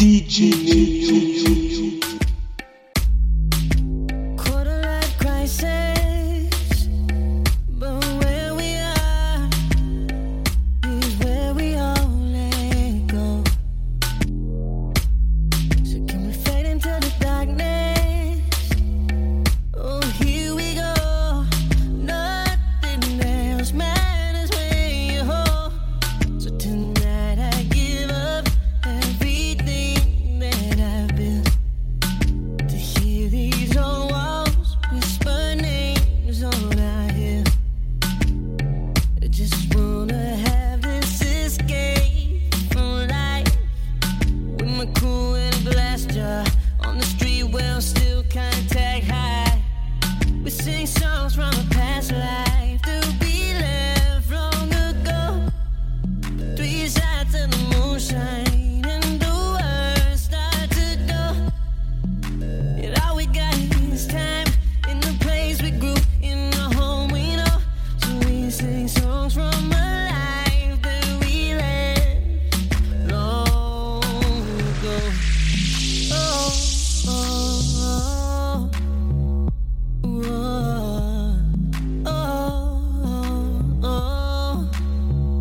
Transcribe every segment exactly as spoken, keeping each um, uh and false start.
D J Neil. Quarter life crisis, but where we are is where we all let go. So can we fade into the darkness? Oh, here we go. Nothing else matters when you're whole. So tonight I give up everything that I've built. To hear these old walls whisper names on our hill. I just wanna have this escape from life, with my cool in a glass jar on the street where I'm still contact high. We sing songs from a past life that we left long ago. Three sides of the moonshine and the words start to go. And all we got is time in the place we grew, in the home we know. So we sing songs from a life that we left long ago. Oh, oh, oh, oh, oh, oh.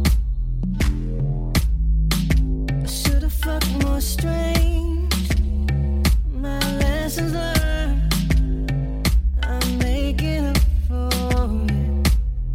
I should've fucked more strange. My lessons learned, I'm making up for it.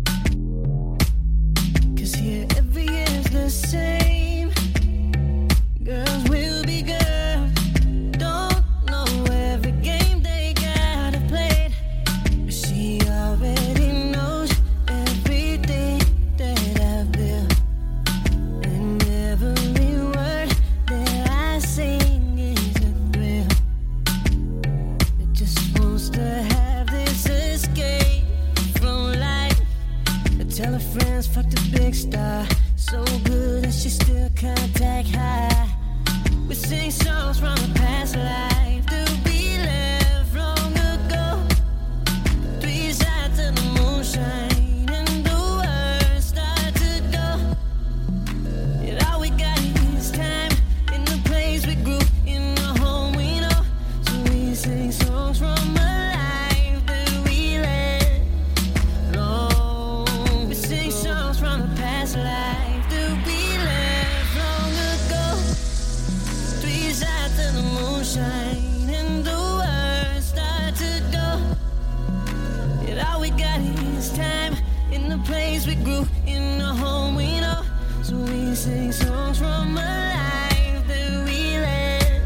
'Cause here every year's the same. Girls will be girls, don't know every game they gotta play. But she already knows everything that I've built. And every word that I sing is a thrill. It just wants to have this escape from life. I tell her friends, fuck the big star. So good that she still contact high. We sing songs from a past life that we left long ago. Three sides of the moonshine and the words start to go. And all we got is time in the place we grew, in the home we know. So we sing songs from a life that we left long. We sing songs from a past life that we left long ago. Three sides of the moonshine and the words start to go. And all we got is time in the place we grew, in the home we know. So we sing songs from a life that we left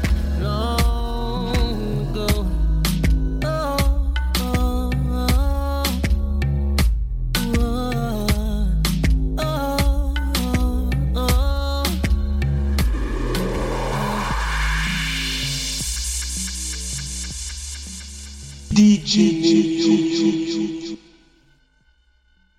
long ago. Oh, oh, oh, oh, oh, oh, oh. D J Neil.